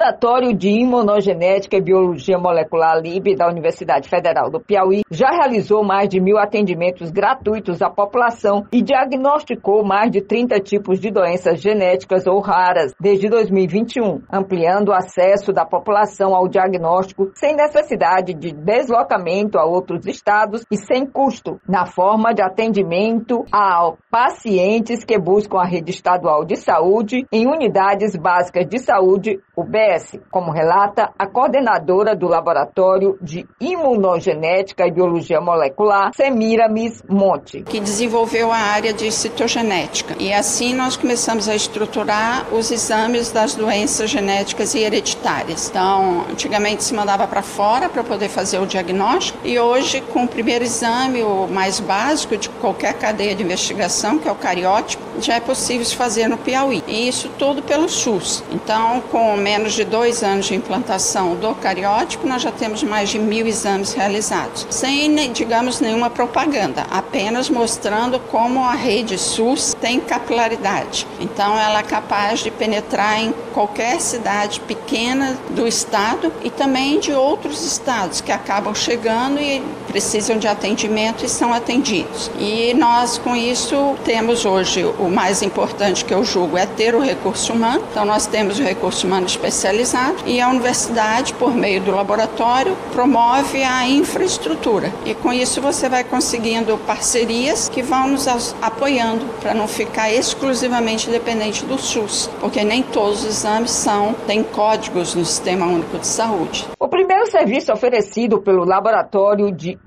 Laboratório de Imunogenética e Biologia Molecular LIB da Universidade Federal do Piauí já realizou mais de 1.000 atendimentos gratuitos à população e diagnosticou mais de 30 tipos de doenças genéticas ou raras desde 2021, ampliando o acesso da população ao diagnóstico sem necessidade de deslocamento a outros estados e sem custo, na forma de atendimento a pacientes que buscam a rede estadual de saúde em unidades básicas de saúde, UBS, como relata a coordenadora do Laboratório de Imunogenética e Biologia Molecular, Semiramis Monte, que desenvolveu a área de citogenética. E assim nós começamos a estruturar os exames das doenças genéticas e hereditárias. Então, antigamente se mandava para fora para poder fazer o diagnóstico e hoje, com o primeiro exame, o mais básico de qualquer cadeia de investigação, que é o cariótipo, já é possível se fazer no Piauí. E isso tudo pelo SUS. Então, com menos de 2 anos de implantação do cariótipo, nós já temos mais de 1.000 exames realizados. Sem, digamos, nenhuma propaganda, apenas mostrando como a rede SUS tem capilaridade. Então, ela é capaz de penetrar em qualquer cidade pequena do estado e também de outros estados que acabam chegando e precisam de atendimento e são atendidos. E nós, com isso, temos hoje o mais importante que eu julgo é ter o recurso humano. Então, nós temos o recurso humano especializado e a universidade, por meio do laboratório, promove a infraestrutura. E com isso você vai conseguindo parcerias que vão nos apoiando para não ficar exclusivamente dependente do SUS, porque nem todos os exames têm códigos no Sistema Único de Saúde. O primeiro serviço oferecido pelo Laboratório de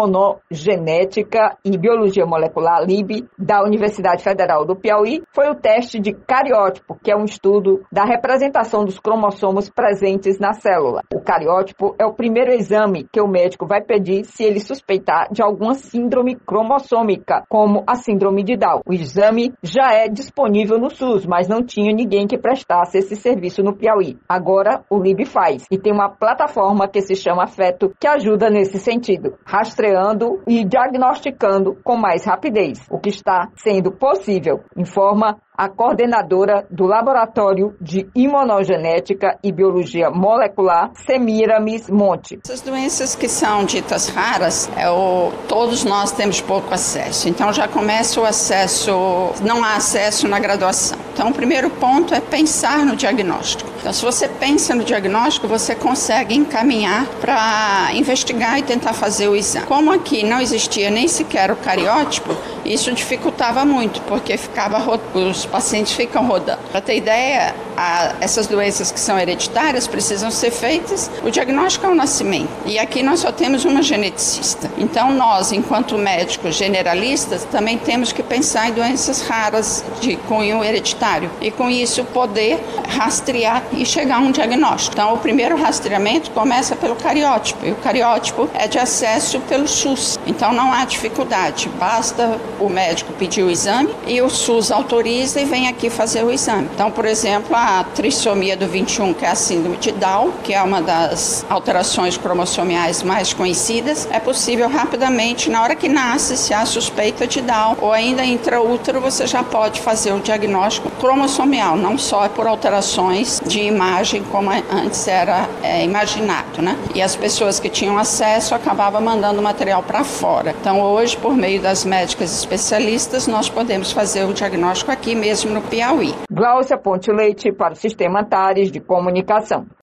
Imunogenética e Biologia Molecular LIB da Universidade Federal do Piauí foi o teste de cariótipo, que é um estudo da representação dos cromossomos presentes na célula. O cariótipo é o primeiro exame que o médico vai pedir se ele suspeitar de alguma síndrome cromossômica, como a síndrome de Down. O exame já é disponível no SUS, mas não tinha ninguém que prestasse esse serviço no Piauí. Agora o LIB faz e tem uma plataforma que se chama Feto, que ajuda nesse sentido, rastreando e diagnosticando com mais rapidez, o que está sendo possível, informa a coordenadora do Laboratório de Imunogenética e Biologia Molecular, Semiramis Monte. Essas doenças que são ditas raras, todos nós temos pouco acesso. Então já começa o acesso, não há acesso na graduação. Então o primeiro ponto é pensar no diagnóstico. Então se você pensa no diagnóstico, você consegue encaminhar para investigar e tentar fazer o exame. Como aqui não existia nem sequer o cariótipo, isso dificultava muito, porque os pacientes ficam rodando. Para ter ideia, essas doenças que são hereditárias precisam ser feitas o diagnóstico ao nascimento. E aqui nós só temos uma geneticista. Então nós, enquanto médicos generalistas, também temos que pensar em doenças raras de cunho hereditário. E com isso poder rastrear e chegar a um diagnóstico. Então o primeiro rastreamento começa pelo cariótipo. E o cariótipo é de acesso pelo SUS. Então não há dificuldade. Basta o médico pedir o exame e o SUS autoriza e vem aqui fazer o exame. Então, por exemplo, a trissomia do 21, que é a síndrome de Down, que é uma das alterações cromossomiais mais conhecidas, é possível rapidamente, na hora que nasce, se há suspeita de Down ou ainda intraútero, você já pode fazer o diagnóstico cromossomial, não só por alterações de imagem, como antes era imaginado, né? E as pessoas que tinham acesso acabavam mandando o material para fora. Então, hoje, por meio das médicas especialistas, nós podemos fazer o diagnóstico aqui mesmo no Piauí. Gláucia Ponte Leite para o Sistema Antares de Comunicação.